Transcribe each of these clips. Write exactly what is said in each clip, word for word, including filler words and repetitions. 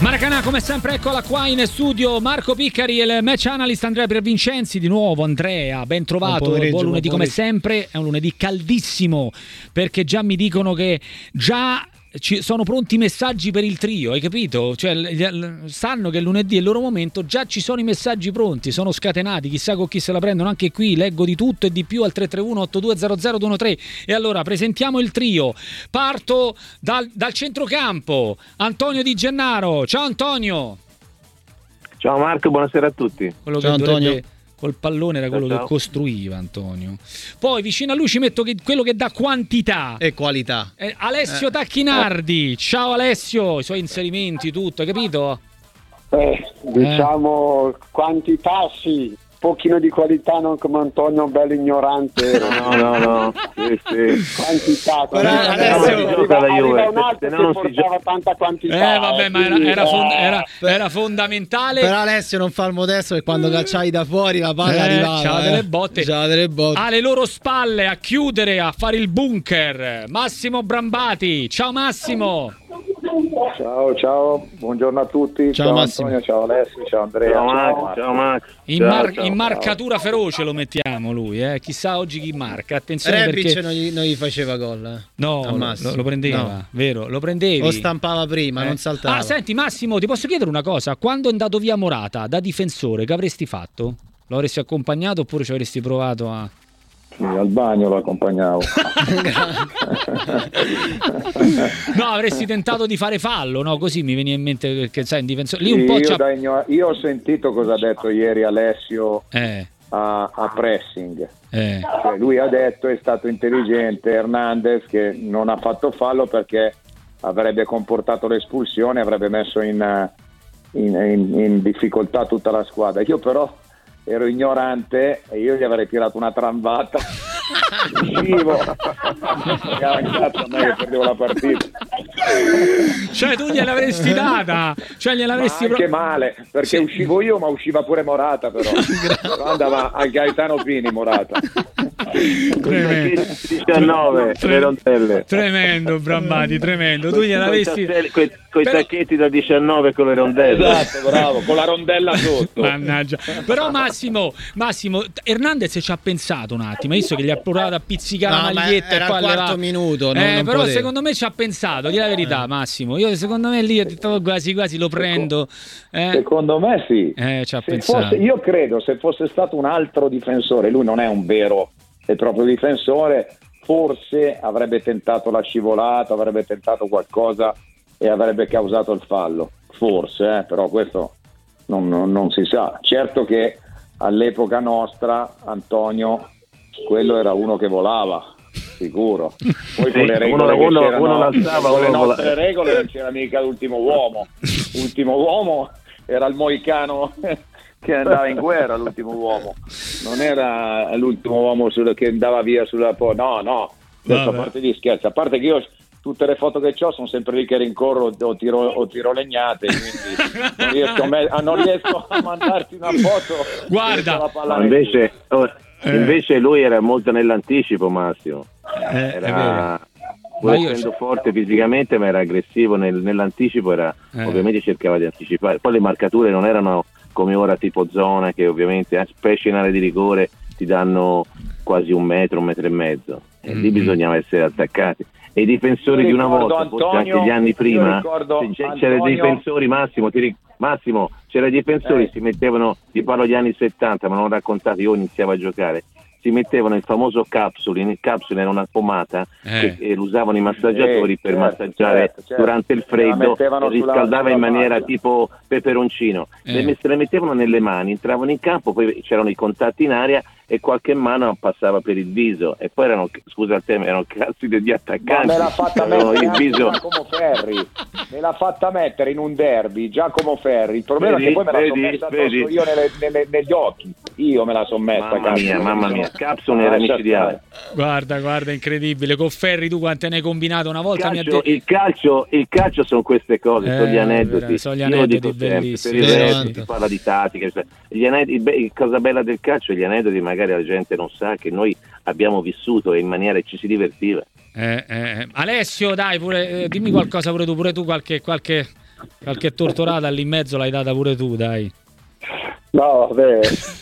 Maracanà, come sempre, eccola qua in studio Marco Piccari e il match analyst Andrea Piervincenzi. Di nuovo Andrea, ben trovato, buon lunedì come sempre. È un lunedì caldissimo, perché già mi dicono che già ci sono pronti i messaggi per il trio, hai capito? Cioè sanno che lunedì è il loro momento, già ci sono i messaggi pronti, sono scatenati, chissà con chi se la prendono. Anche qui leggo di tutto e di più al tre tre uno otto due zero zero due uno tre. E allora presentiamo il trio. Parto dal, dal centrocampo, Antonio Di Gennaro. Ciao Antonio. Ciao Marco, buonasera a tutti. Quello Ciao che Antonio. dovrebbe... Col pallone era quello ciao, ciao. che costruiva Antonio. Poi vicino a lui ci metto che, quello che dà quantità e qualità. eh, Alessio eh. Tacchinardi. Ciao Alessio, i suoi inserimenti, tutto, hai capito? Eh, diciamo eh. quantità sì, pochino di qualità, non come Antonio, un bello ignorante. No, no, no. Sì, sì. Quantità. Però adesso arriva, arriva un altro che non portava si... tanta quantità. Eh vabbè, ma era, era, fond- era, era fondamentale. Però Alessio non fa il modesto, che quando cacciavi da fuori la palla eh, arrivava. C'ha eh. delle botte. C'ha delle botte. Alle loro spalle a chiudere, a fare il bunker, Massimo Brambati. Ciao Massimo. Ciao, ciao, buongiorno a tutti. Ciao, ciao Massimo. Antonio, ciao Alessio, ciao Andrea. Ciao ciao Max, ciao Max. In, ciao, mar- ciao, in marcatura ciao. feroce lo mettiamo lui, eh. Chissà oggi chi marca. Attenzione Rebic perché non gli, non gli faceva gol. Eh. no, lo, lo prendeva, no. Vero? Lo prendevi. Lo stampava prima, eh. non saltava. Ah, senti Massimo, ti posso chiedere una cosa? Quando è andato via Morata da difensore, che avresti fatto? Lo avresti accompagnato oppure ci avresti provato a... Sì, al bagno lo accompagnavo. No, avresti tentato di fare fallo, no? Così mi veniva in mente, perché sai, in difensore lì un sì, po' io, c'ha... da igno- io ho sentito cosa ha detto ieri Alessio eh. a, a pressing. Eh. Cioè, lui ha detto, è stato intelligente Hernandez, che non ha fatto fallo perché avrebbe comportato l'espulsione, avrebbe messo in, in, in, in difficoltà tutta la squadra. Io però ero ignorante e io gli avrei tirato una tramvata. Uscivo e a me che perdevo la partita. Cioè tu gliel'avresti data, cioè gliel'avresti ma anche pro- male, perché sì. uscivo io ma usciva pure Morata, però, però andava al Gaetano Pini Morata. Tremendo. diciannove le rondelle. Tremendo Brambati, tremendo. Tu gliel'avresti Coi, coi però... tacchetti da diciannove con le rondelle. Esatto, bravo, con la rondella sotto. Mannaggia. Però Massimo, Massimo Hernandez ci ha pensato un attimo, visto che gli ha provato a pizzicare no, la maglietta era e poi il quarto va... minuto, non, eh, non però poteva. Secondo me ci ha pensato, di la verità, Massimo. Io secondo me lì ho detto quasi quasi lo prendo. Eh. Secondo me sì. Eh, ci ha se pensato. fosse, io credo se fosse stato un altro difensore, lui non è un vero e proprio difensore, forse avrebbe tentato la scivolata, avrebbe tentato qualcosa e avrebbe causato il fallo. Forse, eh, però questo non, non, non si sa. Certo che all'epoca nostra, Antonio, quello era uno che volava, sicuro. Poi sì, con le regole uno, che uno, uno lanciava, con le uno nostre vola... regole non c'era mica l'ultimo uomo. L'ultimo uomo era il moicano che andava in guerra, l'ultimo uomo. Non era l'ultimo uomo sul, che andava via sulla... No, no, adesso a parte gli scherzi, a parte che io... tutte le foto che ho sono sempre lì che rincorro o tiro, o tiro legnate, quindi non riesco, a me, non riesco a mandarti una foto. Guarda, no, invece, oh, eh. invece lui era molto nell'anticipo, Massimo. Eh, era pur essendo forte fisicamente, ma era aggressivo nel, nell'anticipo, era eh. ovviamente cercava di anticipare. Poi le marcature non erano come ora tipo zona, che ovviamente specie in area di rigore ti danno quasi un metro, un metro e mezzo, e mm-hmm. lì bisognava essere attaccati. E i difensori di una volta, Antonio, forse anche gli anni prima, c'erano i difensori, Massimo, ti ric- Massimo, c'erano i difensori, eh. si mettevano, ti parlo degli anni settanta, ma non ho raccontato, io iniziavo a giocare, si mettevano il famoso capsule, il capsule era una pomata eh. che, che usavano i massaggiatori eh, per certo, massaggiare certo, certo. durante il freddo, e riscaldava sulla, in maniera sulla tipo peperoncino, eh. le, se le mettevano nelle mani, entravano in campo, poi c'erano i contatti in aria e qualche mano passava per il viso, e poi erano, scusa il tema, erano cazzi di attaccanti. Ma me l'ha fatta mettere il viso. Giacomo Ferri, me l'ha fatta mettere in un derby Giacomo Ferri, il problema vedi, è che poi me la sono messa addosso io nelle, nelle, negli occhi, io me la sono messa. Mamma cazzo, mia, mamma mia, Capsule era micidiale. Guarda, guarda, incredibile, con Ferri tu quante ne hai combinato una volta? Il calcio, mi ha de- il, calcio, il calcio sono queste cose, eh, sono gli aneddoti, sono gli aneddoti io bellissimi. Per il resto si parla di tattica, gli aneddoti, la cosa bella del calcio, gli aneddoti magari la gente non sa che noi abbiamo vissuto in maniera e ci si divertiva. Eh, eh. Alessio, dai, pure, eh, dimmi qualcosa pure tu, pure tu qualche, qualche Qualche tortorata lì in mezzo l'hai data pure tu, dai. No, vabbè,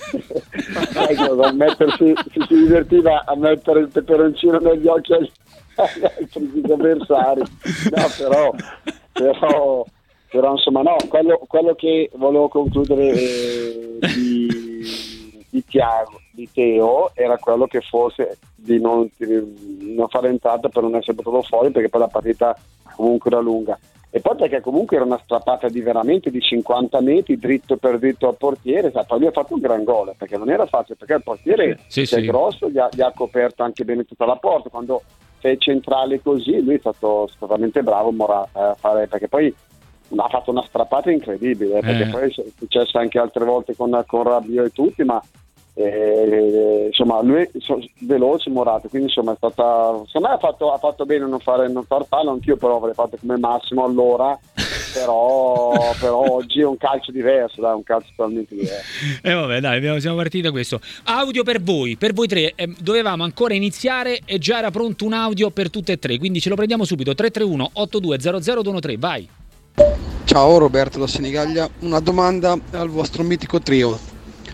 ecco, a mettersi, si, si divertiva a mettere il peperoncino negli occhi agli, agli avversari. No, però, però, però insomma, no, quello, quello che volevo concludere eh, di, di Tiago, di Teo, era quello che forse di non, di non fare entrata per non essere potuto fuori, perché poi la partita comunque era lunga. E poi perché comunque era una strappata di veramente di cinquanta metri dritto per dritto al portiere, sa, poi lui ha fatto un gran gol perché non era facile, perché il portiere sì, che è sì. grosso gli ha, gli ha coperto anche bene tutta la porta. Quando sei centrale così lui è stato veramente bravo Morata a fare, perché poi ha fatto una strappata incredibile, eh, perché eh. poi è successo anche altre volte con, con Rabiot e tutti, ma eh, insomma lui è veloce Morata, quindi insomma è stata, secondo me ha fatto, ha fatto bene non fare non far fallo, anch'io però avrei fatto come Massimo allora, però, però oggi è un calcio diverso, dai, un calcio totalmente diverso. E eh vabbè, dai, siamo partiti da questo. Audio per voi, per voi tre, eh, dovevamo ancora iniziare e già era pronto un audio per tutte e tre, quindi ce lo prendiamo subito. Tre tre uno otto due zero zero due uno tre, vai. Ciao, Roberto da Senigallia, una domanda al vostro mitico trio.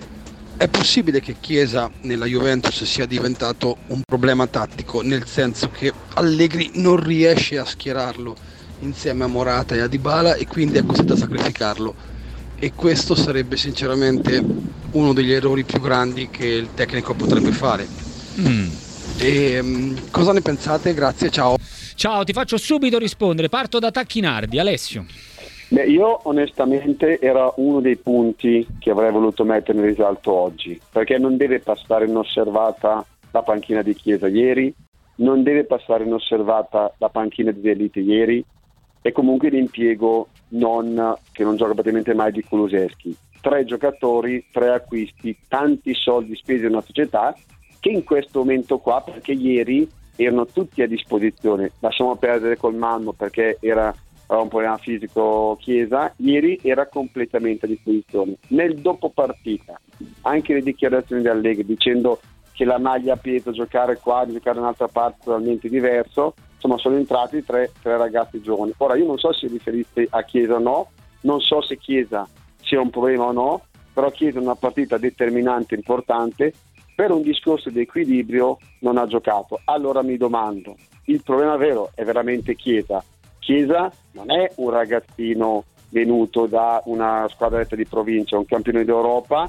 È possibile che Chiesa nella Juventus sia diventato un problema tattico, nel senso che Allegri non riesce a schierarlo insieme a Morata e a Dybala e quindi è costretto a sacrificarlo, e questo sarebbe sinceramente uno degli errori più grandi che il tecnico potrebbe fare. Mm. E, um, cosa ne pensate? Grazie, ciao. Ciao, ti faccio subito rispondere, parto da Tacchinardi. Alessio. Beh, io onestamente era uno dei punti che avrei voluto mettere in risalto oggi, perché non deve passare inosservata la panchina di Chiesa ieri, non deve passare inosservata la panchina di Elite ieri, e comunque l'impiego non, che non gioca praticamente mai, di Kulusevski. Tre giocatori, tre acquisti, tanti soldi spesi in una società che in questo momento qua, perché ieri erano tutti a disposizione, lasciamo perdere col Malmo perché era aveva un problema fisico Chiesa, ieri era completamente a disposizione. Nel dopo partita anche le dichiarazioni di Allegri dicendo che la maglia ha peso, giocare qua, giocare in un'altra parte totalmente diverso, insomma sono entrati tre, tre ragazzi giovani. Ora io non so se riferiste a Chiesa o no, non so se Chiesa sia un problema o no, però Chiesa in una partita determinante, importante, per un discorso di equilibrio non ha giocato. Allora mi domando, il problema vero è veramente Chiesa? Chiesa non è un ragazzino venuto da una squadretta di provincia, un campione d'Europa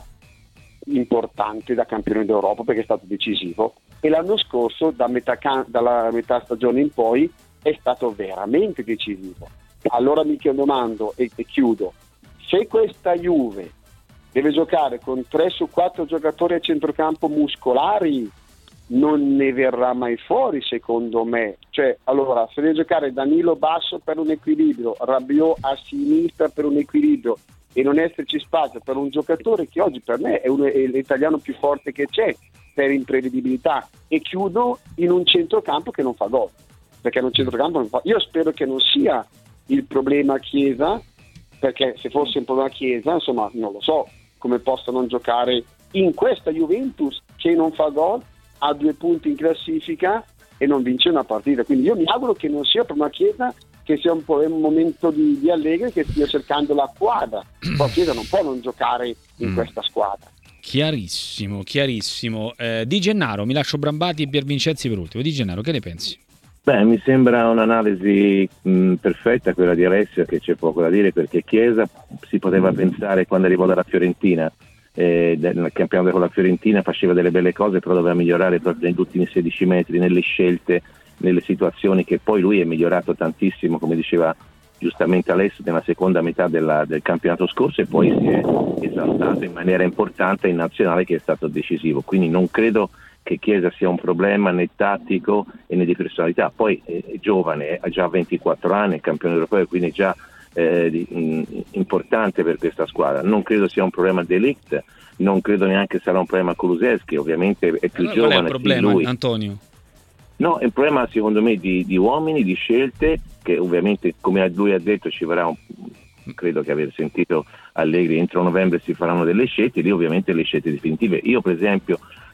importante, da campione d'Europa perché è stato decisivo, e l'anno scorso da metà can- dalla metà stagione in poi è stato veramente decisivo. Allora mi domando e, e chiudo, se questa Juve deve giocare con tre su quattro giocatori a centrocampo muscolari, non ne verrà mai fuori secondo me. Cioè, allora, se deve giocare Danilo basso per un equilibrio, Rabiot a sinistra per un equilibrio e non esserci spazio per un giocatore che oggi per me è, uno, è l'italiano più forte che c'è per imprevedibilità, e chiudo in un centrocampo che non fa gol, perché in un centrocampo non fa. Io spero che non sia il problema Chiesa, perché se fosse un problema Chiesa, insomma, non lo so come possa non giocare in questa Juventus che non fa gol, ha due punti in classifica e non vince una partita. Quindi io mi auguro che non sia per una Chiesa, che sia un po' un momento di, di Allegri che stia cercando la quadra. Poi Chiesa non può non giocare in mm. questa squadra. Chiarissimo, chiarissimo. Eh, Di Gennaro, mi lascio Brambati e Piervincenzi per ultimo. Di Gennaro, che ne pensi? Beh, mi sembra un'analisi mh, perfetta quella di Alessio, che c'è poco da dire, perché Chiesa si poteva pensare quando arrivò dalla Fiorentina, eh, nel campionato con la Fiorentina faceva delle belle cose, però doveva migliorare proprio negli ultimi sedici metri, nelle scelte, nelle situazioni, che poi lui è migliorato tantissimo, come diceva giustamente Alessio, nella seconda metà della, del campionato scorso, e poi si è esaltato in maniera importante in nazionale, che è stato decisivo. Quindi non credo che Chiesa sia un problema né tattico e né di personalità. Poi è, è giovane, ha già ventiquattro anni, è campione europeo, quindi è già eh, di, mh, importante per questa squadra. Non credo sia un problema De Ligt, non credo neanche sarà un problema Kulusevski, ovviamente è più allora, giovane. Qual è il problema, lui. Antonio? No, è un problema secondo me di, di uomini, di scelte, che ovviamente, come lui ha detto, ci vorrà un, credo che aver sentito Allegri, entro novembre si faranno delle scelte, lì ovviamente le scelte definitive. Io per esempio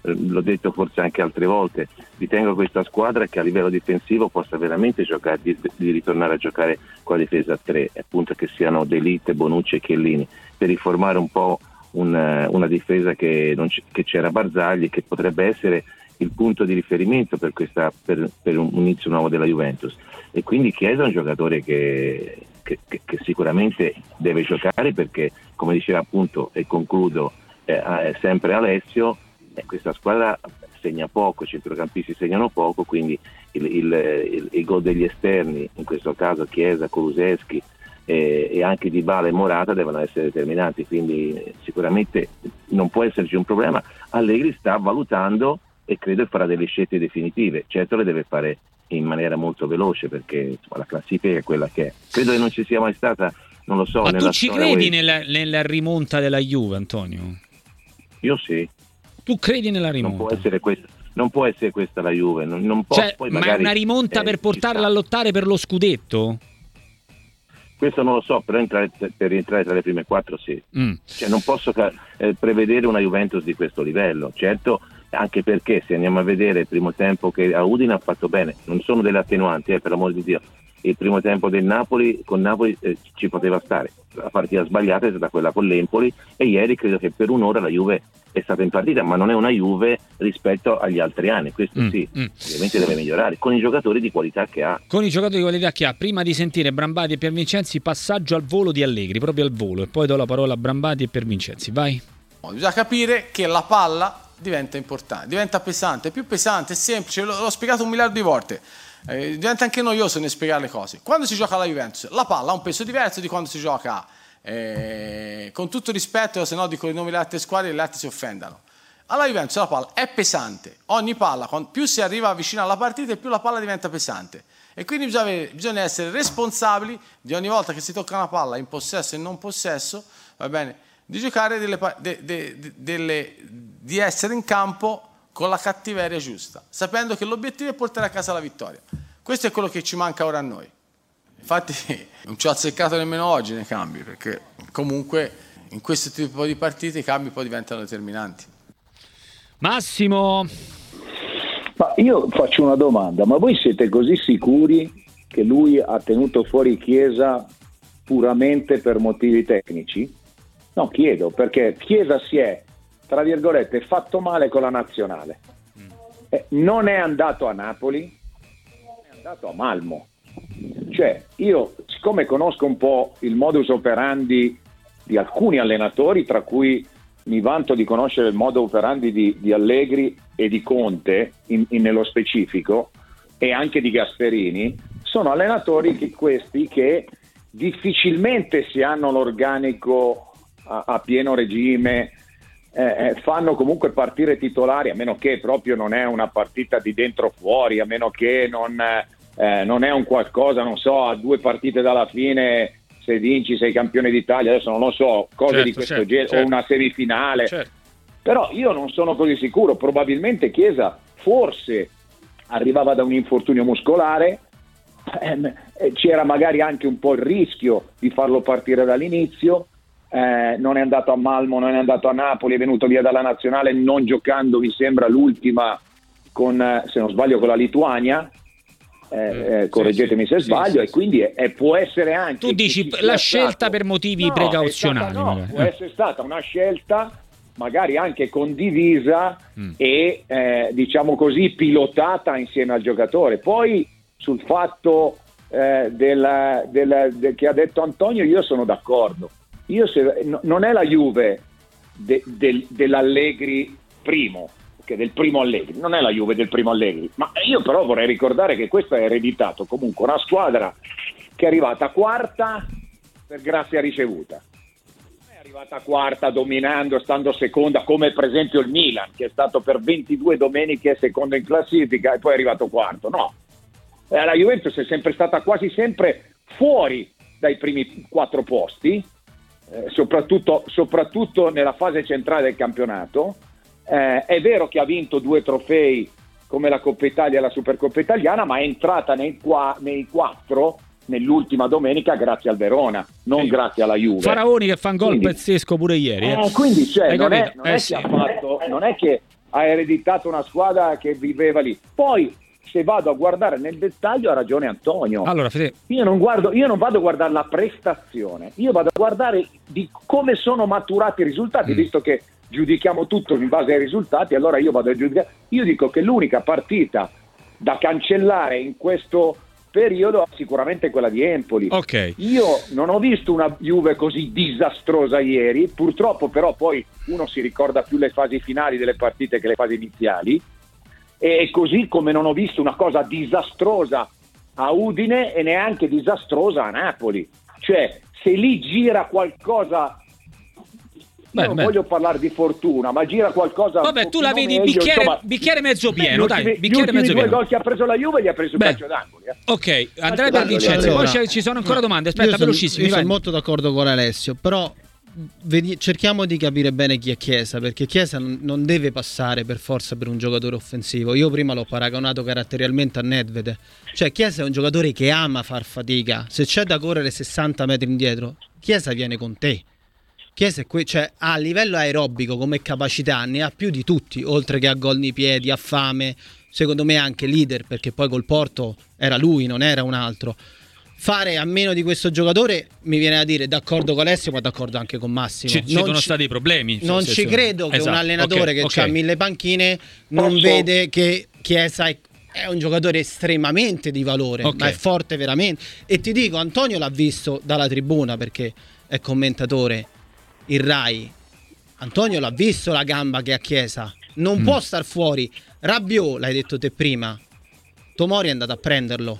eh, l'ho detto forse anche altre volte, ritengo questa squadra che a livello difensivo possa veramente giocare, di, di ritornare a giocare con la difesa a tre, appunto che siano De Ligt, Bonucci e Chiellini, per riformare un po' un, una difesa che, non c- che c'era Barzagli, che potrebbe essere il punto di riferimento per, questa, per, per un inizio nuovo della Juventus. E quindi Chiesa è un giocatore che, che, che, che sicuramente deve giocare, perché, come diceva appunto, e concludo, eh, sempre Alessio, eh, questa squadra segna poco, i centrocampisti segnano poco, quindi il, il, il, il gol degli esterni, in questo caso Chiesa, Kulusevski e, e anche Dybala e Morata, devono essere determinanti, quindi sicuramente non può esserci un problema. Allegri sta valutando e credo farà delle scelte definitive, certo le deve fare in maniera molto veloce, perché insomma, la classifica è quella che è. Credo che non ci sia mai stata, non lo so. Ma tu ci credi voi... nella, nella rimonta della Juve, Antonio? Io sì. Tu credi nella rimonta? Non può essere questa, non può essere questa la Juve, non, non può, cioè, poi ma magari, è una rimonta eh, per portarla a lottare per lo scudetto? Questo non lo so, però entrare, per rientrare tra le prime quattro sì. Mm. Cioè, non posso eh, prevedere una Juventus di questo livello, certo, anche perché se andiamo a vedere il primo tempo che a Udine ha fatto bene, non sono delle attenuanti, eh, per l'amor di Dio, il primo tempo del Napoli con Napoli eh, ci poteva stare, la partita sbagliata è stata quella con l'Empoli, e ieri credo che per un'ora la Juve è stata in partita, ma non è una Juve rispetto agli altri anni, questo mm, sì, mm. ovviamente deve migliorare con i giocatori di qualità che ha. Con i giocatori di qualità che ha. Prima di sentire Brambati e Piervincenzi, passaggio al volo di Allegri, proprio al volo, e poi do la parola a Brambati e Piervincenzi, vai. Bisogna capire che la palla diventa importante, diventa pesante, più pesante, è semplice, l'ho spiegato un miliardo di volte, eh, diventa anche noioso nel spiegare le cose. Quando si gioca alla Juventus, la palla ha un peso diverso di quando si gioca, eh, con tutto rispetto, se no dico i nomi delle altre squadre e le altre si offendano. Alla Juventus la palla è pesante, ogni palla, più si arriva vicino alla partita e più la palla diventa pesante. E quindi bisogna, avere, bisogna essere responsabili di ogni volta che si tocca una palla in possesso e non possesso, va bene, di giocare delle, de, de, de, delle, di essere in campo con la cattiveria giusta, sapendo che l'obiettivo è portare a casa la vittoria. Questo è quello che ci manca ora a noi. Infatti non ci ho azzeccato nemmeno oggi nei cambi, perché comunque in questo tipo di partite i cambi poi diventano determinanti. Massimo, ma io faccio una domanda, ma voi siete così sicuri che lui ha tenuto fuori Chiesa puramente per motivi tecnici? No, chiedo, perché Chiesa si è, tra virgolette, fatto male con la nazionale. Eh, non è andato a Napoli, è andato a Malmo. Cioè, io, siccome conosco un po' il modus operandi di alcuni allenatori, tra cui mi vanto di conoscere il modus operandi di, di Allegri e di Conte, in, in, nello specifico, e anche di Gasperini, sono allenatori che, questi che difficilmente si hanno l'organico a, a pieno regime, eh, fanno comunque partire titolari, a meno che proprio non è una partita di dentro fuori, a meno che non, eh, non è un qualcosa, non so, a due partite dalla fine se vinci sei campione d'Italia, adesso non lo so, cose certo, di questo certo, genere, certo. o una semifinale, certo. Però io non sono così sicuro. Probabilmente Chiesa forse arrivava da un infortunio muscolare, eh, c'era magari anche un po' il rischio di farlo partire dall'inizio, eh, non è andato a Malmo, non è andato a Napoli, è venuto via dalla nazionale non giocando, mi sembra l'ultima con, se non sbaglio, con la Lituania. Eh, eh, correggetemi sì, se sbaglio, sì, sì, e quindi è, è, può essere anche tu dici la scelta stato, per motivi no, precauzionali stata, no, può essere stata una scelta magari anche condivisa mm. e eh, diciamo così pilotata insieme al giocatore. Poi sul fatto eh, del, del, del, che ha detto Antonio, io sono d'accordo, io se, no, non è la Juve de, del, dell'Allegri primo, che del primo Allegri, non è la Juve del primo Allegri, ma io però vorrei ricordare che questo è ereditato comunque una squadra che è arrivata quarta per grazia ricevuta, è arrivata quarta dominando, stando seconda, come per esempio il Milan, che è stato per ventidue domeniche secondo in classifica e poi è arrivato quarto. No, la Juventus è sempre stata quasi sempre fuori dai primi quattro posti, eh, soprattutto, soprattutto nella fase centrale del campionato. Eh, è vero che ha vinto due trofei come la Coppa Italia e la Supercoppa Italiana, ma è entrata nei, qua, nei quattro nell'ultima domenica grazie al Verona, non sì. grazie alla Juve. Faraoni che fa un gol quindi, pazzesco pure ieri. Eh. Eh, quindi cioè, non, è, non, eh, è sì. che ha fatto, non è che ha ereditato una squadra che viveva lì. Poi se vado a guardare nel dettaglio ha ragione Antonio. Allora, Fede... io non guardo, io non vado a guardare la prestazione, io vado a guardare di come sono maturati i risultati, mm. visto che giudichiamo tutto in base ai risultati, allora io vado a giudicare. Io dico che l'unica partita da cancellare in questo periodo è sicuramente quella di Empoli. Okay. Io non ho visto una Juve così disastrosa ieri, purtroppo però poi uno si ricorda più le fasi finali delle partite che le fasi iniziali, e così come non ho visto una cosa disastrosa a Udine e neanche disastrosa a Napoli. Cioè, se lì gira qualcosa... Beh, non beh. voglio parlare di fortuna, ma gira qualcosa. Vabbè, tu la vedi meglio, bicchiere, insomma, bicchiere mezzo pieno, dai. Ultimi, bicchiere gli mezzo due pieno. gol che ha preso la Juve li ha preso il calcio d'angolo. Eh. Ok, Andrea Per Vincenzi, allora, poi ci sono ancora domande. Aspetta, velocissimi. Io sono molto d'accordo con Alessio, però vedi, cerchiamo di capire bene chi è Chiesa, perché Chiesa non, non deve passare per forza per un giocatore offensivo. Io prima l'ho paragonato caratterialmente a Nedved. Cioè, Chiesa è un giocatore che ama far fatica. Se c'è da correre sessanta metri indietro, Chiesa viene con te. Chiesa è que- cioè, a livello aerobico come capacità ne ha più di tutti, oltre che a gol nei piedi, a fame, secondo me anche leader, perché poi col Porto era lui, non era un altro. Fare a meno di questo giocatore mi viene a dire d'accordo con Alessio, ma d'accordo anche con Massimo. Ci, ci sono ci, stati problemi. Non ci credo che esatto. un allenatore okay, che okay. ha mille panchine non Posso... vede che Chiesa è è un giocatore estremamente di valore, okay. ma è forte veramente. E ti dico, Antonio l'ha visto dalla tribuna perché è commentatore. Il Rai, Antonio l'ha visto la gamba che ha Chiesa, non mm. può star fuori. Rabiot, l'hai detto te prima, Tomori è andato a prenderlo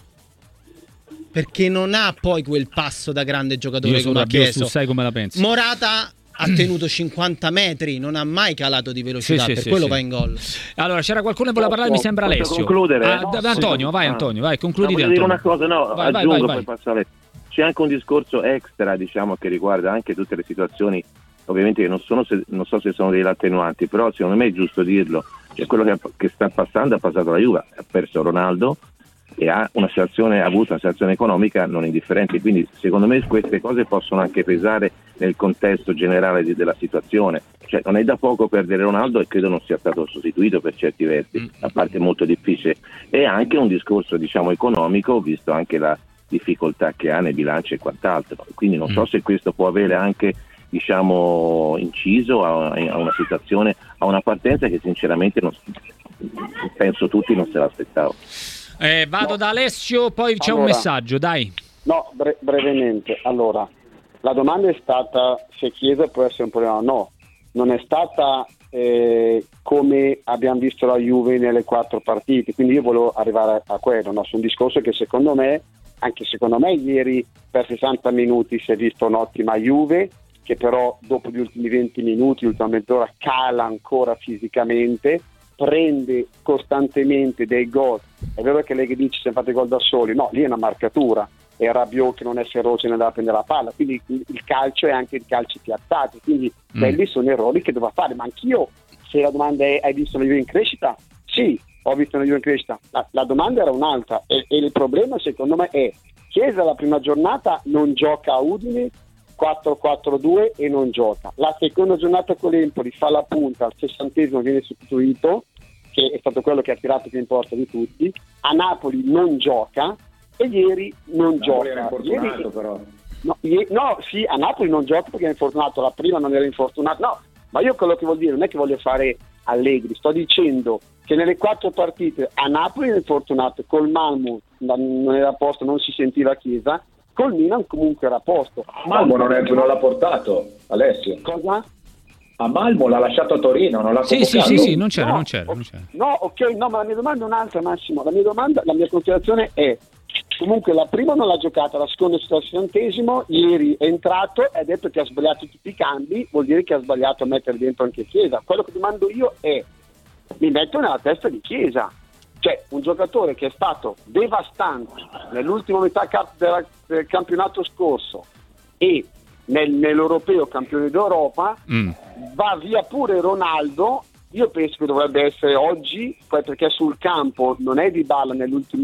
perché non ha poi quel passo da grande giocatore. Io come ha Chiesa. Sai come la pensi? Morata ha tenuto cinquanta metri, non ha mai calato di velocità, sì, per sì, quello sì. va in gol. Allora c'era qualcuno che voleva parlare, mi sembra Alessio. Concludere? Ah, no, Antonio, sì. vai Antonio, vai, concludi. Voglio dire una cosa, no, vai, aggiungo vai, vai, poi passare. C'è anche un discorso extra, diciamo, che riguarda anche tutte le situazioni, ovviamente che non sono se, non so se sono degli attenuanti, però secondo me è giusto dirlo. Cioè, quello che, che sta passando ha passato la Juve, ha perso Ronaldo e ha una situazione, ha avuto una situazione economica non indifferente, quindi secondo me queste cose possono anche pesare nel contesto generale di, della situazione. Cioè, non è da poco perdere Ronaldo e credo non sia stato sostituito per certi versi, a parte molto difficile. È anche un discorso, diciamo, economico, visto anche la difficoltà che ha nei bilanci e quant'altro, quindi non so se questo può avere anche, diciamo, inciso a, a una situazione, a una partenza che sinceramente non, penso tutti non se l'aspettavo. Eh, vado no. da Alessio, poi c'è allora, un messaggio, dai. No, bre- brevemente. Allora, la domanda è stata se Chiesa può essere un problema. No, non è stata eh, come abbiamo visto la Juve nelle quattro partite, quindi io volevo arrivare a, a quello, no? Su un discorso che secondo me Anche secondo me ieri per sessanta minuti si è vista un'ottima Juve, che però dopo gli ultimi venti minuti, l'ultima mezz'ora, cala ancora fisicamente, prende costantemente dei gol. È vero che lei che dice si è fatto gol da soli, no, lì è una marcatura, è Rabiot che non è feroce nell'andare a prendere la palla, quindi il calcio è anche il calci piazzati, quindi mm. quelli sono errori che doveva fare. Ma anch'io, se la domanda è hai visto la Juve in crescita? Sì, ho visto la Juve in crescita. La, la domanda era un'altra e, e il problema secondo me è Chiesa la prima giornata non gioca a Udine quattro quattro due e non gioca. La seconda giornata con l'Empoli fa la punta, al sessantesimo viene sostituito, che è stato quello che ha tirato più in porta di tutti. A Napoli non gioca e ieri non Napoli gioca. Era infortunato ieri, però. No, ieri, no, sì, a Napoli non gioca perché è infortunato, la prima non era infortunato. No, ma io quello che vuol dire non è che voglio fare Allegri, sto dicendo che nelle quattro partite a Napoli è infortunato, col Malmo non era a posto, non si sentiva Chiesa, col Milan comunque era a posto. A Malmo non, è, non l'ha portato, Alessio. Cosa? A Malmo l'ha lasciato a Torino, non l'ha sì, convocato. Sì, sì, sì, non c'era, no, non c'era, non c'era. No, ok, no, ma la mia domanda è un'altra, Massimo. La mia domanda, la mia considerazione è comunque la prima non l'ha giocata, la seconda è stato al sessantesimo, ieri è entrato e ha detto che ha sbagliato tutti i cambi, vuol dire che ha sbagliato a mettere dentro anche Chiesa. Quello che domando io è, mi metto nella testa di Chiesa, cioè un giocatore che è stato devastante nell'ultima metà cap- del, del campionato scorso e nel, nell'europeo campione d'Europa, mm. va via pure Ronaldo. Io penso che dovrebbe essere oggi, perché sul campo non è Dybala nell'ultimo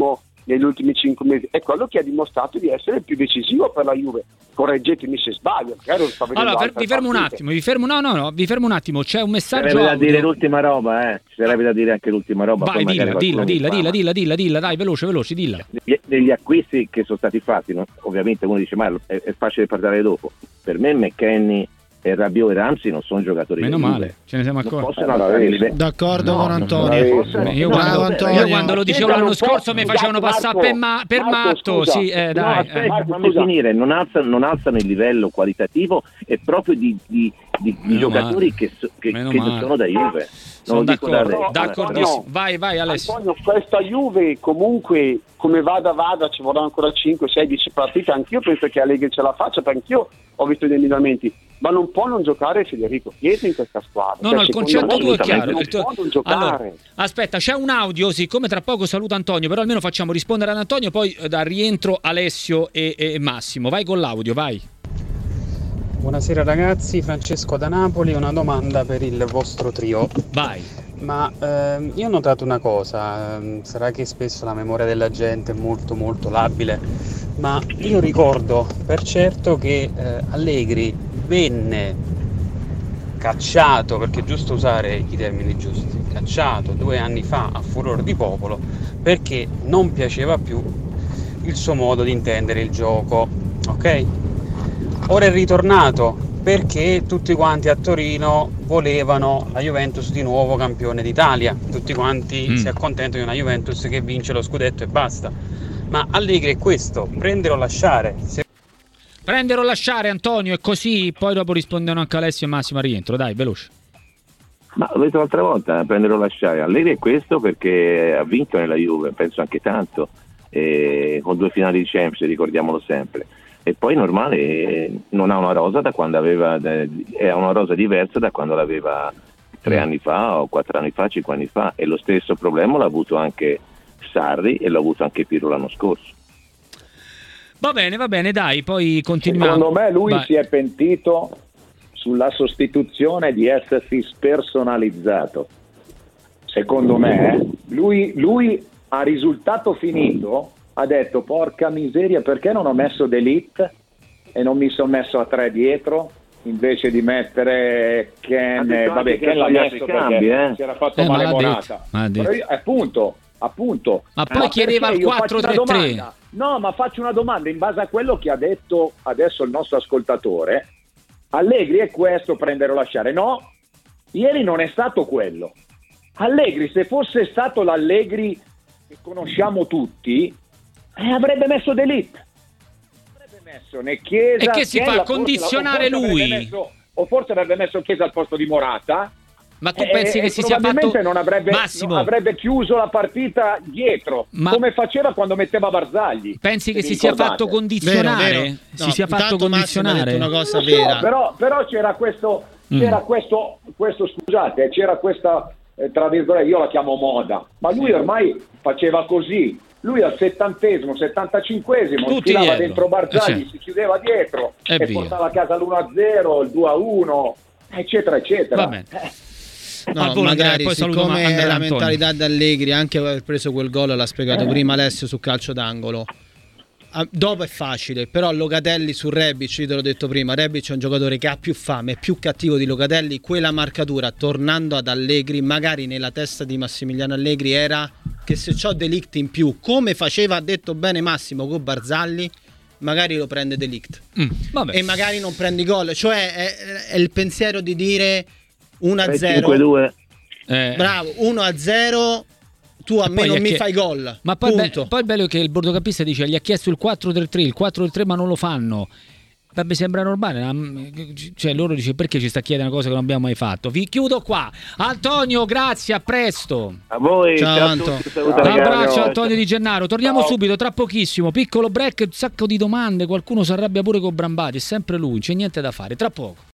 negli ultimi cinque mesi, è quello che ha dimostrato di essere il più decisivo per la Juve. Correggetemi se sbaglio, perché non sto vedendo. Allora, vi fermo un attimo, vi fermo, no, no, no, vi fermo un attimo, c'è un messaggio. Sarebbe da dire l'ultima roba, eh. Sarebbe da dire anche l'ultima roba. Vai, dilla, dilla, dilla, dilla, dilla, dilla, dilla, dai, veloce, veloce, dilla. Degli acquisti che sono stati fatti, no? Ovviamente uno dice, ma è, è facile parlare dopo. Per me McKennie e Rabiot e Ramsey non sono giocatori. Meno male, ce ne siamo accorti. D'accordo no, con Antonio. Io, quando, Antonio. io quando lo dicevo l'anno scorso mi facevano passare per, ma, per Marco, matto. Sì, eh, dai, no, aspetta, eh. fammi finire. Non alzano, non alzano il livello qualitativo e proprio di, di, di, di giocatori che, che, che sono da Juve. Sono d'accordo, d'accordissimo. Vai, vai Alessio. Antonio, questa Juve comunque come vada vada ci vorranno ancora cinque, sei, dieci partite. Anch'io penso che Allegri ce la faccia, perché anch'io ho visto dei miglioramenti, ma non può non giocare Federico Chiesa in questa squadra. No, cioè, no, il concetto tuo è chiaro. Non può non giocare. Allora, aspetta, c'è un audio, siccome tra poco saluto Antonio, però almeno facciamo rispondere ad Antonio, poi da rientro Alessio e, e Massimo. Vai con l'audio, vai. Buonasera ragazzi, Francesco da Napoli, una domanda per il vostro trio. Vai. Ma ehm, io ho notato una cosa, ehm, sarà che spesso la memoria della gente è molto molto labile, ma io ricordo per certo che eh, Allegri venne cacciato, perché è giusto usare i termini giusti, cacciato due anni fa a furor di popolo perché non piaceva più il suo modo di intendere il gioco, ok? Ora è ritornato perché tutti quanti a Torino volevano la Juventus di nuovo campione d'Italia, tutti quanti mm. si accontentano di una Juventus che vince lo scudetto e basta. Ma Allegri è questo, prendere o lasciare. Se... Prendere o lasciare, Antonio, e così poi dopo rispondono anche Alessio e Massimo a rientro, dai, veloce. Ma l'ho detto l'altra volta, prendere o lasciare. Allegri è questo perché ha vinto nella Juve, penso anche tanto, e con due finali di Champions, ricordiamolo sempre. E poi normale, non ha una rosa da quando aveva, è una rosa diversa da quando l'aveva tre anni fa o quattro anni fa, cinque anni fa, e lo stesso problema l'ha avuto anche Sarri e l'ha avuto anche Pirlo l'anno scorso. Va bene, va bene, dai, poi continuiamo. Secondo me lui Vai. si è pentito sulla sostituzione di essersi spersonalizzato. Secondo me lui, lui a risultato finito ha detto porca miseria, perché non ho messo De Ligt e non mi sono messo a tre dietro invece di mettere Ken, vabbè Ken l'ha messo cambi, perché eh? si era fatto eh, male Morata, però io, appunto appunto ma poi ma chiedeva il quattro tre tre. No, ma faccio una domanda in base a quello che ha detto adesso il nostro ascoltatore. Allegri è questo, prendere o lasciare? No, ieri non è stato quello. Allegri, se fosse stato l'Allegri che conosciamo tutti, eh, avrebbe messo De Ligt, avrebbe messo né Chiesa, e che si fa condizionare lui messo, o forse avrebbe messo Chiesa al posto di Morata. Ma tu pensi eh, che si sia fatto non avrebbe, Massimo non avrebbe chiuso la partita dietro, ma... come faceva quando metteva Barzagli? Pensi che si sia fatto condizionare? Vero, vero. No, si sia fatto condizionare? Una cosa vera. So, però, però c'era questo mm. c'era questo, questo scusate, c'era questa eh, tra virgolette, io la chiamo moda, ma lui ormai faceva così. Lui al settantesimo, settantacinquesimo infilava dentro Barzagli, eh, si chiudeva dietro e, e portava a casa l'uno a zero, il due a uno, eccetera eccetera. Va bene. Eh. No, magari poi siccome è la mentalità d'Allegri, anche aver preso quel gol, l'ha spiegato prima Alessio su calcio d'angolo. Dopo è facile, però Locatelli su Rebic, io te l'ho detto prima, Rebic è un giocatore che ha più fame, è più cattivo di Locatelli. Quella marcatura, tornando ad Allegri, magari nella testa di Massimiliano Allegri era che se c'ho De Ligt in più, come faceva, ha detto bene Massimo, con Barzagli, magari lo prende De Ligt mm, e magari non prendi gol. Cioè è, è il pensiero di dire uno a zero, eh. bravo, uno a zero, tu a me non mi fai gol. Ma poi, be- poi il bello è che il bordocampista dice gli ha chiesto il quattro tre tre, il quattro tre tre ma non lo fanno. Mi sembra normale, cioè loro dice perché ci sta chiedendo una cosa che non abbiamo mai fatto. Vi chiudo qua. Antonio, grazie, a presto. A voi, ciao, ciao Anto. a tutti, un abbraccio Antonio Di Gennaro. Torniamo ciao. subito, tra pochissimo. Piccolo break, un sacco di domande, qualcuno si arrabbia pure con Brambati, è sempre lui, c'è niente da fare, tra poco.